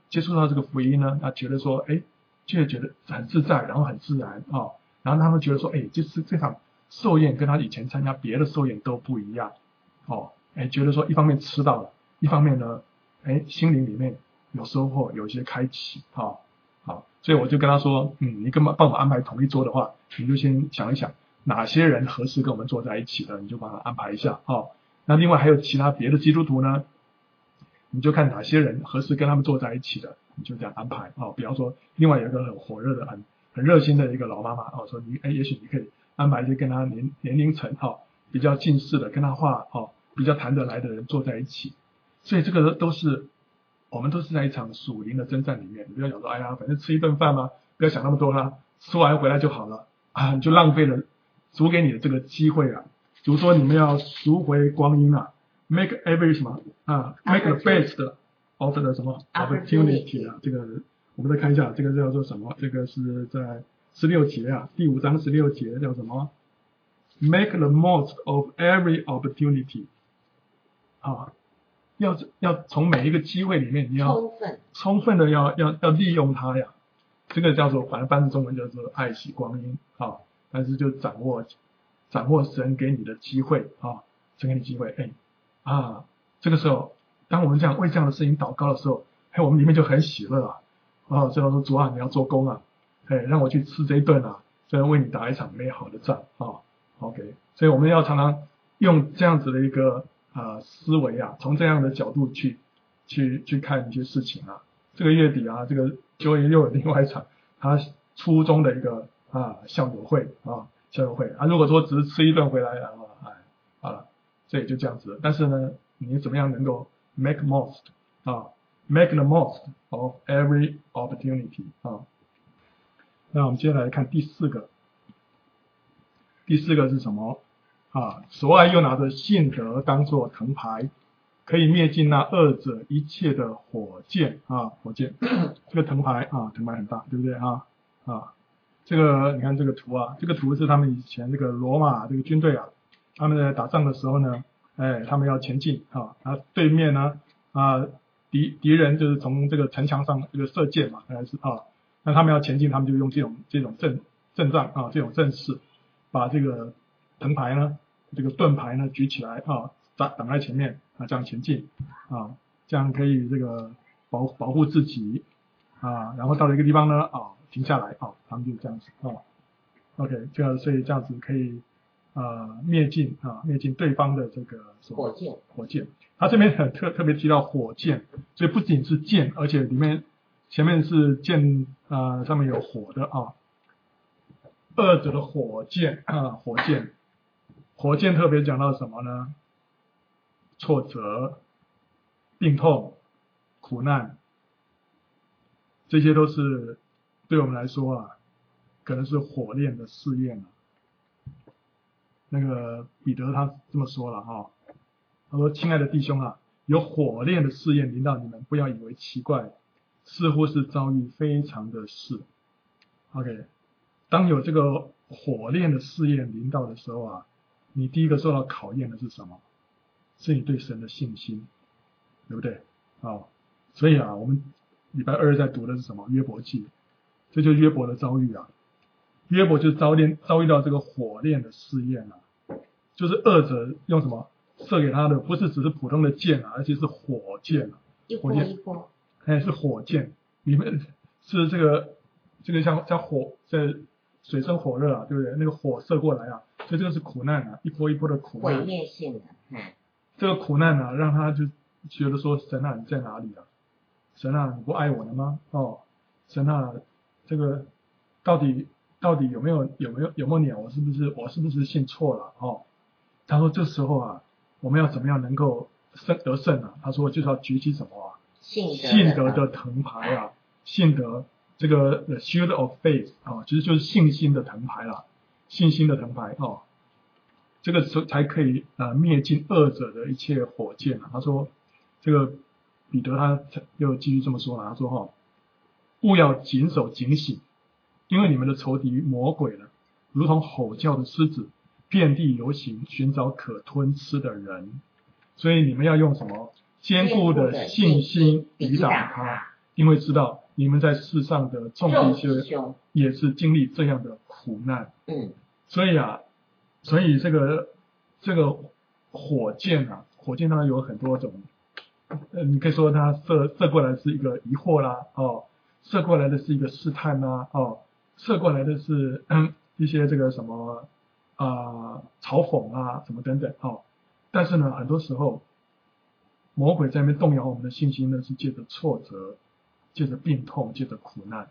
接触到这个福音呢，他觉得说，就会觉得很自在，然后很自然然后他们觉得说，就是这场寿宴跟他以前参加别的寿宴都不一样觉得说一方面吃到了，一方面呢，心灵里面有收获，有一些开启好，所以我就跟他说，你帮我安排同一桌的话，你就先想一想哪些人合适跟我们坐在一起的，你就帮他安排一下那另外还有其他别的基督徒呢，你就看哪些人合适跟他们坐在一起的，你就这样安排比方说，另外有一个很火热的、很热心的一个老妈妈说也许你可以安排一些跟他年龄层比较近似的，跟他话比较谈得来的人坐在一起。所以这个我们都是在一场属灵的征战里面。你不要想说，反正吃一顿饭嘛，不要想那么多啦，吃完回来就好了你就浪费了主给你的这个机会主说你们要赎回光阴make every 什么make the best of the 什么 opportunity 这个我们再看一下，这个叫做什么？这个是在16节第5章16节叫什么 ？Make the most of every opportunity 要从每一个机会里面，你要充分的要利用它呀。这个叫做反正翻译中文叫做爱惜光阴但是就掌握神给你的机会神给你机会这个时候当我们这样为这样的事情祷告的时候我们里面就很喜乐所以说主你要做工让我去吃这一顿所以为你打一场美好的仗OK， 所以我们要常常用这样子的一个思维从这样的角度去看一些事情这个月底这个9月又有另外一场他初中的一个校友会如果说只是吃一顿回来好了，所以就这样子。但是呢，你怎么样能够 make most make the most of every opportunity 那我们接下来看第四个是什么所爱又拿着信德当作藤牌，可以灭尽那恶者一切的火箭火箭这个藤牌藤牌很大，对不对这个你看这个图这个图是他们以前这个罗马这个军队他们在打仗的时候呢他们要前进对面呢敌人就是从这个城墙上这个射箭嘛那他们要前进，他们就用这种阵仗这种阵势，把这个藤牌呢这个盾牌呢举起来挡在前面这样前进这样可以这个保护自己然后到了一个地方呢停下来他们就这样子OK， 所以这样子可以灭尽对方的这个火箭。他这边特别提到火箭，所以不仅是箭，而且里面前面是箭上面有火的恶者的火箭火箭特别讲到什么呢？挫折、病痛、苦难，这些都是对我们来说可能是火炼的试验那个彼得他这么说了他说：“亲爱的弟兄有火炼的试验临到你们，不要以为奇怪，似乎是遭遇非常的事。OK， 当有这个火炼的试验临到的时候你第一个受到考验的是什么？是你对神的信心，对不对？所以我们礼拜2在读的是什么？约伯记，这就是约伯的遭遇约伯就遭遇到这个火炼的试验就是恶者用什么射给他的，不是只是普通的箭而且是火箭一波一波， 是火箭，里面是这个像火，在水深火热对不对？那个火射过来所以这个是苦难一波一波的苦难， 毁灭性的这个苦难让他就觉得说神你在哪里神你不爱我了吗？神这个到底有没有鸟？我是不是信错了他说这时候我们要怎么样能够得胜他说就是要举起什么信德的藤牌信德这个 the shield of faith 其实就是信心的藤牌信心的藤牌这个时候才可以灭尽恶者的一切火箭他说这个彼得他又继续这么说他说务要谨守警醒，因为你们的仇敌魔鬼了，如同吼叫的狮子，遍地游行，寻找可吞吃的人。所以你们要用什么坚固的信心抵挡他， 因为知道你们在世上的众弟兄也是经历这样的苦难。所以这个火箭当然有很多种，你可以说它射过来是一个疑惑啦，射过来的是一个试探啦，射过来的是一些这个什么嘲讽啊什么等等但是呢，很多时候魔鬼在那边动摇我们的信心呢，是借着挫折，借着病痛，借着苦难。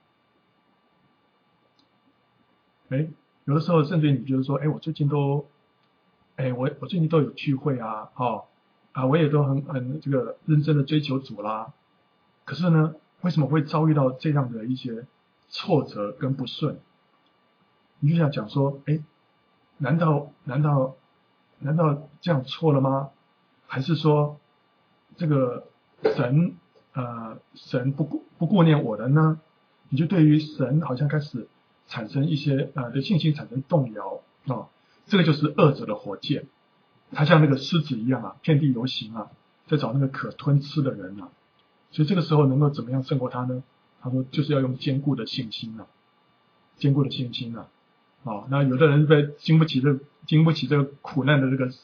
有的时候甚至你觉得说，我最近都有聚会啊，我也都很这个认真的追求主啦。可是呢，为什么会遭遇到这样的一些挫折跟不顺？你就想讲说，难道这样错了吗？还是说这个神不顾念我的呢？你就对于神好像开始产生一些的信心产生动摇这个就是恶者的火箭，他像那个狮子一样遍地游行在找那个可吞吃的人所以这个时候能够怎么样胜过他呢？他说就是要用坚固的信心那有的人被经不起这个苦难的这个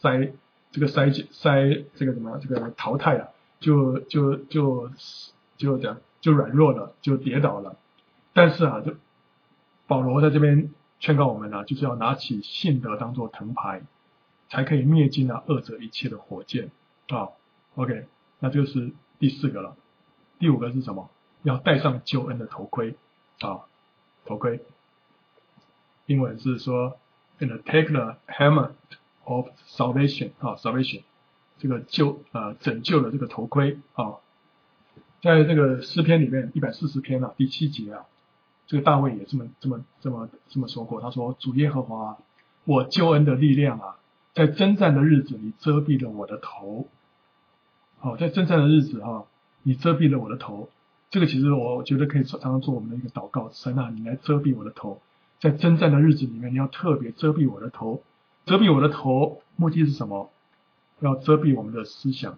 淘汰就这样就软弱了，就跌倒了。但是就保罗在这边劝告我们就是要拿起信德当作藤牌，才可以灭尽恶者一切的火箭OK， 那这就是第4个了。第5个是什么？要戴上救恩的头盔头盔。英文是说 take the helmet of salvation salvation 这个拯救的这个头盔在这个诗篇里面140篇第7节这个大卫也这么说过，他说主耶和华我救恩的力量在征战的日子你遮蔽了我的头在征战的日子你遮蔽了我的头。这个其实我觉得可以常常做我们的一个祷告，神你来遮蔽我的头，在征战的日子里面你要特别遮蔽我的头。遮蔽我的头目的是什么？要遮蔽我们的思想。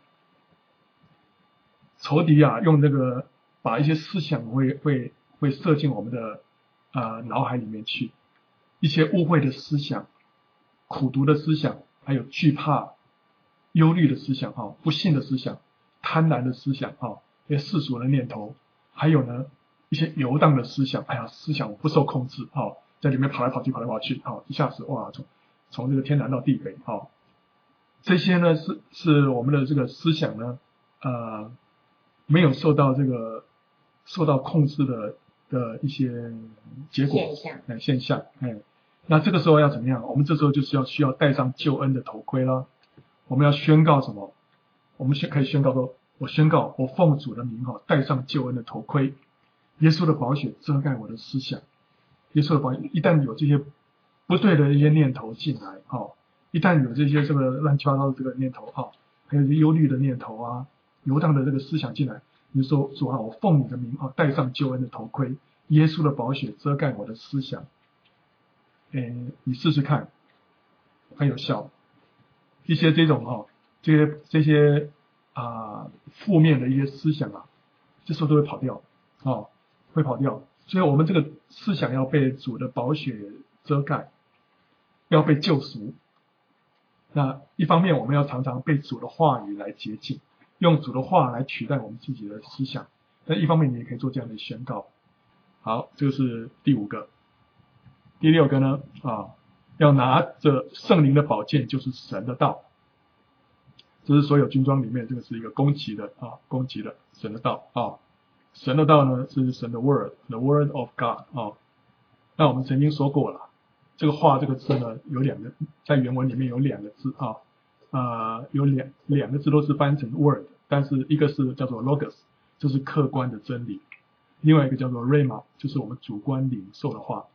仇敌用这个把一些思想会射进我们的脑海里面去，一些污秽的思想，苦毒的思想，还有惧怕忧虑的思想不信的思想，贪婪的思想一些世俗的念头，还有呢一些游荡的思想，思想不受控制在里面跑来跑去一下子从这个天南到地北这些呢是我们的这个思想呢没有受到控制的一些结果现象那这个时候要怎么样？我们这时候就是需要戴上救恩的头盔了。我们要宣告什么？我们可以宣告说，我宣告我奉主的名戴上救恩的头盔，耶稣的宝血遮盖我的思想。耶稣的宝血一旦有这些不对的一些念头进来一旦有这些这个乱七八糟的这个念头还有一些忧虑的念头游荡的这个思想进来，你就说主我奉你的名戴上救恩的头盔，耶稣的宝血遮盖我的思想。你试试看，很有效。一些这种这些负面的一些思想这时候都会跑掉会跑掉。所以我们这个思想要被主的宝血遮盖，要被救赎。那一方面我们要常常被主的话语来洁净，用主的话来取代我们自己的思想。但一方面你也可以做这样的宣告。好，这是第5个。第6个呢要拿着圣灵的宝剑，就是神的道。这是所有军装里面这个是一个攻击的神的道神的道呢是神的 word，the word of God 那我们曾经说过了，这个话这个字呢有2个，在原文里面有2个字有两个字都是翻成 word， 但是一个是叫做 logos， 就是客观的真理，另外一个叫做 rhema， 就是我们主观领受的话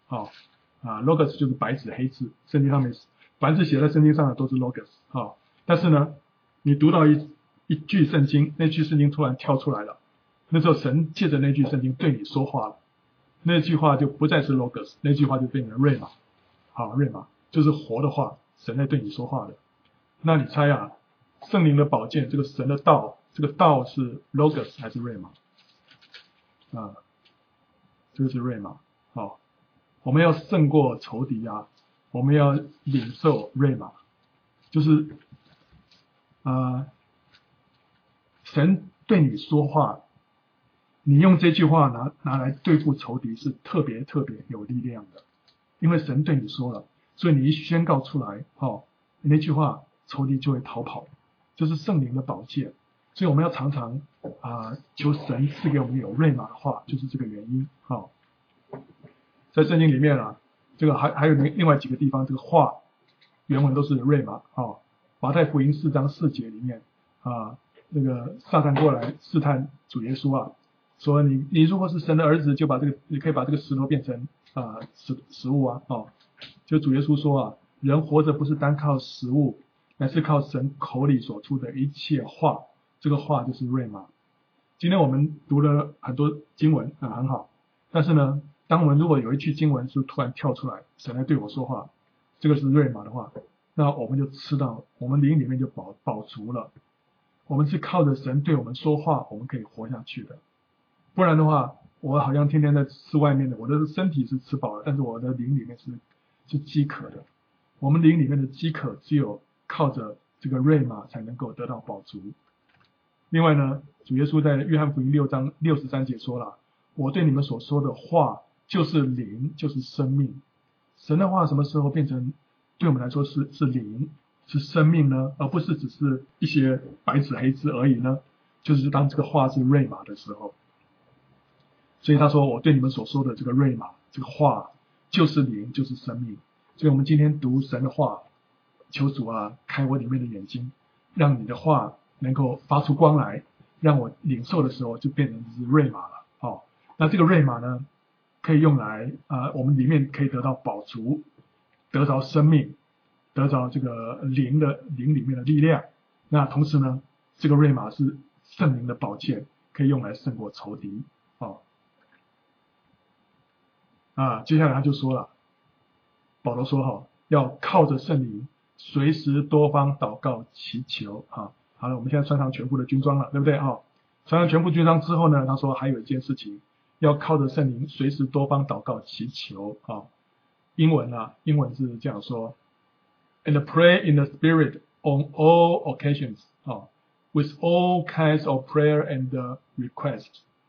logos 就是白纸黑字，圣经上面凡是写在圣经上的都是 logos 但是呢你读到一句圣经，那句圣经突然跳出来了，那时候神借着那句圣经对你说话了，那句话就不再是 logos， 那句话就变成 rhema rhema 就是活的话，神在对你说话的。那你猜圣灵的宝剑，这个神的道，这个道是 logos 还是 rhema？ 啊，这个是瑞玛。好，我们要胜过仇敌啊，我们要领受瑞玛，就是神对你说话，你用这句话拿来对付仇敌是特别特别有力量的，因为神对你说了，所以你一宣告出来，那句话仇敌就会逃跑，就是圣灵的宝剑。所以我们要常常求神赐给我们有瑞玛的话，就是这个原因。在圣经里面这个还有另外几个地方，这个话原文都是瑞玛。马太福音4章4节里面那个撒旦过来试探主耶稣说你如果是神的儿子，你可以把这个石头变成食物就主耶稣说人活着不是单靠食物，乃是靠神口里所出的一切话。这个话就是瑞玛。今天我们读了很多经文很好，但是呢，当我们如果有一句经文是突然跳出来，神来对我说话，这个是瑞玛的话，那我们就吃到，我们灵里面就饱足了。我们是靠着神对我们说话，我们可以活下去的。不然的话，我好像天天在吃外面的，我的身体是吃饱了，但是我的灵里面是饥渴的。我们灵里面的饥渴只有靠着这个瑞玛才能够得到饱足。另外呢，主耶稣在约翰福音6章63节说了，我对你们所说的话就是灵，就是生命。神的话什么时候变成对我们来说是灵，是生命呢？而不是只是一些白纸黑字而已呢？就是当这个话是瑞玛的时候。所以他说我对你们所说的这个瑞玛，这个话就是灵，就是生命。所以我们今天读神的话，求主开我里面的眼睛，让你的话能够发出光来，让我领受的时候就变成是瑞玛了。那这个瑞玛呢，可以用来我们里面可以得到饱足，得着生命，得着这个灵里面的力量。那同时呢，这个瑞玛是圣灵的宝剑，可以用来胜过仇敌。接下来他就说了，保罗说要靠着圣灵，随时多方祷告祈求。好了，我们现在穿上全部的军装了，对不对穿上全部军装之后呢，他说还有一件事情，要靠着圣灵，随时多方祷告祈求。英文是这样说 ，and pray in the spirit on all occasions. With all kinds of prayer and request.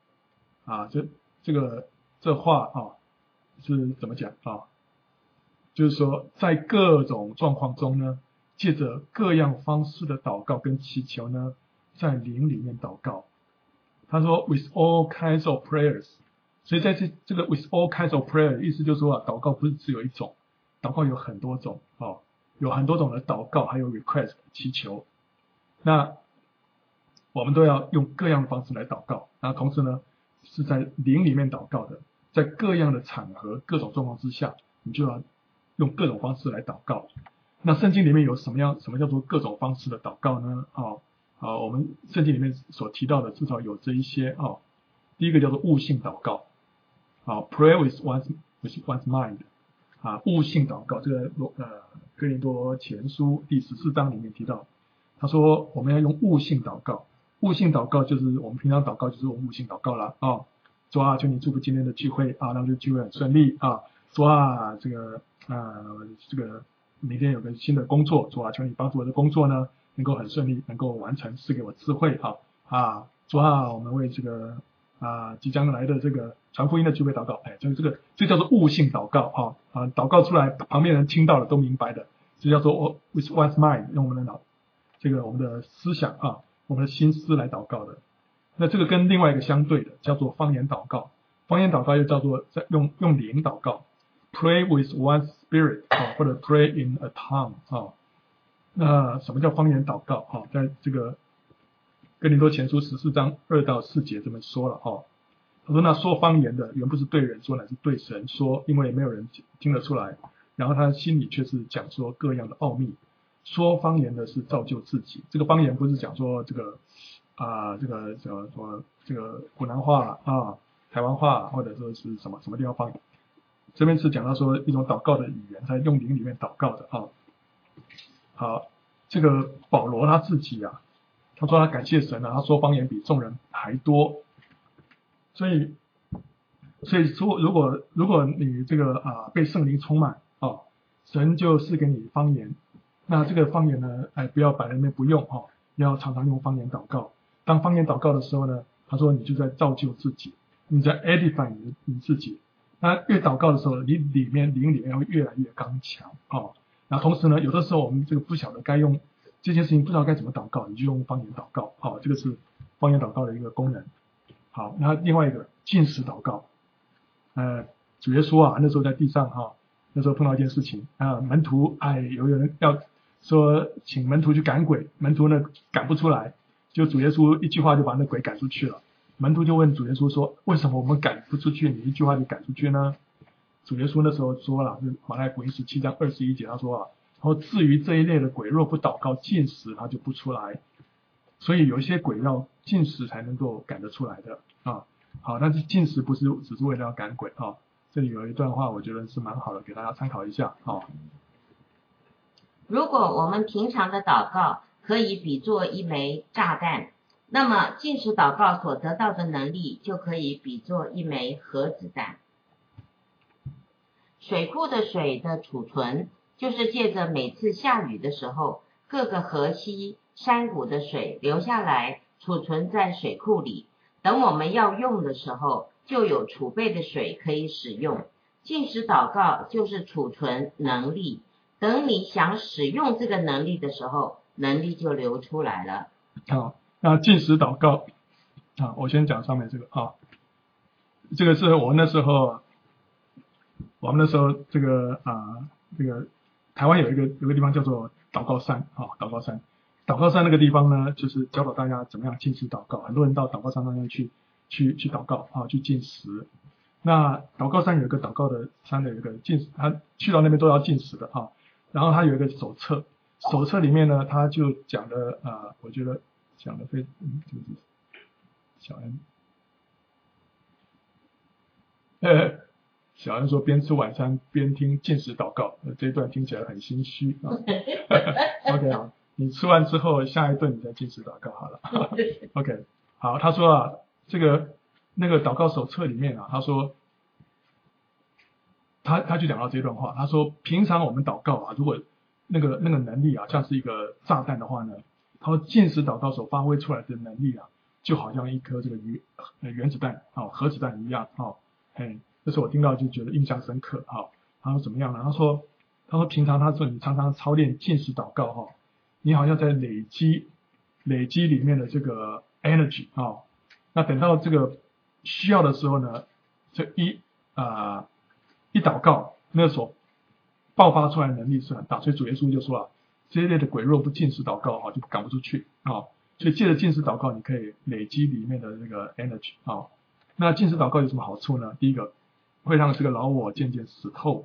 这话是怎么讲就是说在各种状况中呢，借着各样方式的祷告跟祈求呢，在灵里面祷告。他说 with all kinds of prayers， 所以在这个 with all kinds of prayer 意思就是说祷告不是只有一种，祷告有很多种有很多种的祷告，还有 request 祈求。那我们都要用各样的方式来祷告，然后同时呢是在灵里面祷告的，在各样的场合各种状况之下，你就要用各种方式来祷告。那圣经里面有什么叫做各种方式的祷告呢？我们圣经里面所提到的至少有这一些第一个叫做悟性祷告pray with one's mind 悟性祷告，这个哥林多前书第14章里面提到，他说我们要用悟性祷告。悟性祷告就是我们平常祷告就是用悟性祷告了主求你祝福今天的聚会让这个聚会很顺利主这个明天有个新的工作，主求你帮助我的工作呢能够很顺利，能够完成，赐给我智慧主我们为这个即将来的这个传福音的聚会祷告，就是这叫做悟性祷告祷告出来旁边人听到了都明白的，这叫做 with one's mind， 用我们的我们的思想我们的心思来祷告的。那这个跟另外一个相对的叫做方言祷告，方言祷告又叫做用灵祷告 pray with one's spirit 或者 pray in a tongue 那什么叫方言祷告在这个哥林多前书14章2到4节这么说了他说那说方言的原不是对人说，乃是对神说，因为没有人听得出来，然后他心里却是讲说各样的奥秘。说方言的是造就自己，这个方言不是讲说这个这个湖南话台湾话，或者说是什么地方方言，这边是讲到说一种祷告的语言，在用灵里面祷告的好，这个保罗他自己他说他感谢神他说方言比众人还多，所以所以说如果你这个被圣灵充满神就赐给你方言，那这个方言呢，不要摆在那边不用要常常用方言祷告。当方言祷告的时候呢，他说你就在造就自己，你在 edify 你自己。那越祷告的时候，你灵里面会越来越刚强那同时呢，有的时候我们这个不晓得该用这件事情，不知道该怎么祷告，你就用方言祷告这个是方言祷告的一个功能。好，那另外一个禁食祷告，主耶稣那时候在地上那时候碰到一件事情门徒有人要说请门徒去赶鬼，门徒呢赶不出来，就主耶稣一句话就把那鬼赶出去了。门徒就问主耶稣说，为什么我们赶不出去，你一句话就赶出去呢？主耶稣那时候说了，就马太福音17章21节他说然后至于这一类的鬼，若不祷告禁食，他就不出来。所以有一些鬼要禁食才能够赶得出来的好，但是禁食不是只是为了要赶鬼这里有一段话我觉得是蛮好的，给大家参考一下如果我们平常的祷告可以比作一枚炸弹，那么禁食祷告所得到的能力就可以比作一枚核子弹。水库的水的储存，就是借着每次下雨的时候，各个河溪、山谷的水流下来，储存在水库里，等我们要用的时候，就有储备的水可以使用。禁食祷告就是储存能力，等你想使用这个能力的时候，能力就流出来了。 好，那禁食祷告我先讲上面这个这个是我们那时候这个台湾有一个地方叫做祷告山祷告山那个地方呢，就是教导大家怎么样禁食祷告，很多人到祷告山上面去祷告去禁食。那祷告山有一个祷告的山的有一个禁食，他去到那边都要禁食的然后他有一个手册里面呢，他就讲的我觉得讲的这个是小恩小恩说边吃晚餐边听禁食祷告，这一段听起来很心虚OK 好，你吃完之后下一顿你再禁食祷告好了OK 好，他说这个那个祷告手册里面他说他就讲到这段话，他说平常我们祷告如果那个能力像是一个炸弹的话呢，他说禁食祷告所发挥出来的能力就好像一颗这个原子弹核子弹一样这是我听到就觉得印象深刻他说怎么样呢？他说平常他说你常常操练禁食祷告你好像在累积里面的这个 energy 那等到这个需要的时候呢，这一祷告那所爆发出来的能力是很大，所以主耶稣就说这一类的鬼若不禁食祷告就赶不出去所以借着禁食祷告你可以累积里面的这个 energy 那禁食祷告有什么好处呢？第一个会让这个老我渐渐死透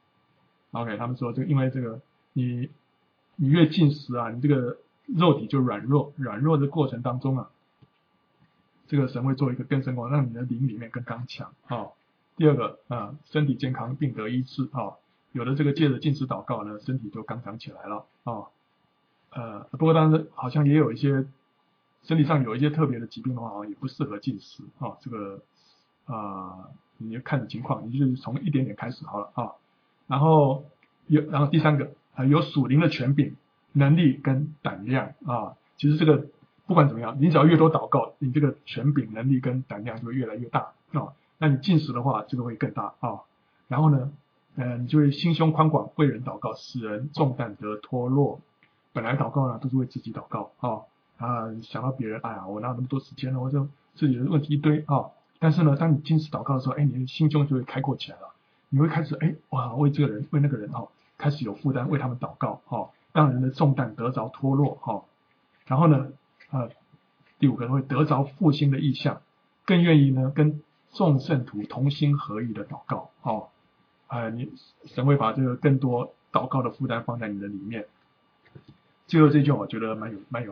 OK 他们说因为这个你越禁食你这个肉体就软弱的过程当中这个神会做一个更深光，让你的灵里面更刚强第二个身体健康病得医治有了这个借着禁食祷告呢，身体就刚强起来了不过当然好像也有一些身体上有一些特别的疾病的话也不适合禁食这个你要看情况，你就是从一点点开始好了然后第三个有属灵的权柄、能力跟胆量其实这个不管怎么样，你只要越多祷告，你这个权柄、能力跟胆量就会越来越大那你禁食的话，这个会更大然后呢你就会心胸宽广，为人祷告，使人重担得脱落。本来祷告呢都是为自己祷告想到别人我哪有那么多时间呢，我就自己的问题一堆但是呢，当你禁食祷告的时候你的心胸就会开阔起来了，你会开始为这个人为那个人开始有负担，为他们祷告让人的重担得着脱落然后呢第五个会得着复兴的意向，更愿意呢跟众圣徒同心合意的祷告你神会把这个更多祷告的负担放在你的里面。最后这句我觉得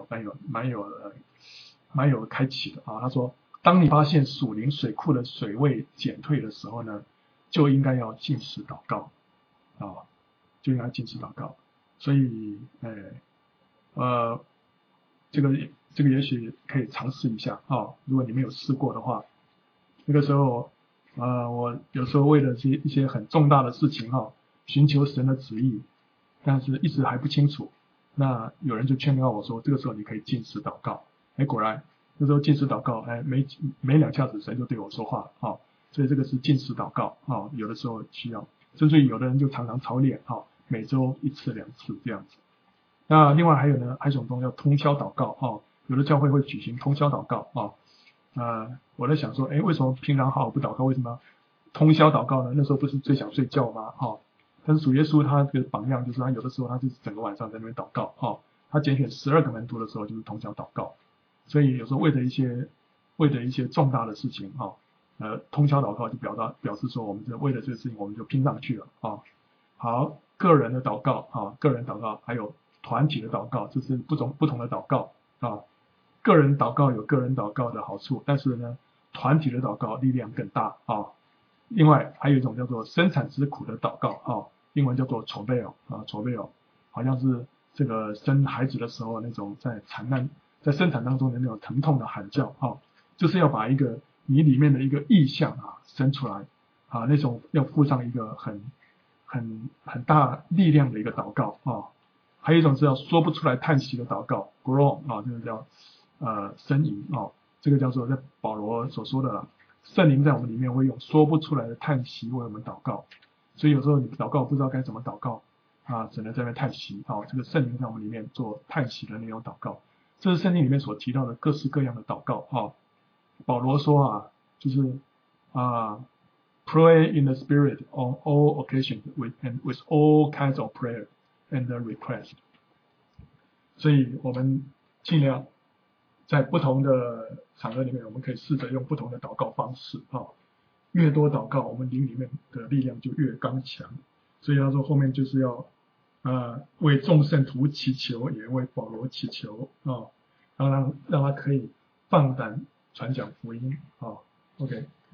蛮有开启的他说当你发现属灵水库的水位减退的时候呢，就应该要禁食祷告就应该禁食祷告。所以这个也许可以尝试一下如果你没有试过的话，那个时候我有时候为了一些很重大的事情寻求神的旨意，但是一直还不清楚。那有人就劝告我说，这个时候你可以禁食祷告。果然那时候禁食祷告，没两下子神就对我说话所以这个是禁食祷告有的时候需要，甚至于有的人就常常操练每周1次2次这样子。那另外还有呢，还有一种东西叫通宵祷告有的教会会举行通宵祷告我在想说，为什么平常好好不祷告，为什么通宵祷告呢？那时候不是最想睡觉吗但是主耶稣他这个榜样就是他有的时候他就是整个晚上在那边祷告他拣选12个门徒的时候就是通宵祷告。所以有时候为了一些重大的事情通宵祷告就表示说我们为了这个事情我们就拼上去了好，个人的祷告个人祷告还有团体的祷告，这是不同的祷告个人祷告有个人祷告的好处，但是呢，团体的祷告力量更大另外还有一种叫做生产之苦的祷告英文叫做travail好像是这个生孩子的时候那种在生产当中的那种疼痛的喊叫就是要把一个你里面的一个意象生出来那种要附上一个很大力量的一个祷告还有一种是要说不出来叹息的祷告 groan 这个叫呻吟这个叫做在保罗所说的圣灵在我们里面会用说不出来的叹息为我们祷告，所以有时候你祷告不知道该怎么祷告只能在那边叹息这个圣灵在我们里面做叹息的那种祷告，这是圣经里面所提到的各式各样的祷告保罗说就是pray in the spirit on all occasions with all kinds of prayer and request。 所以我们尽量在不同的场合里面，我们可以试着用不同的祷告方式越多祷告，我们灵里面的力量就越刚强。所以他说后面就是要为众圣徒祈求，也为保罗祈求让他可以放胆传讲福音OK。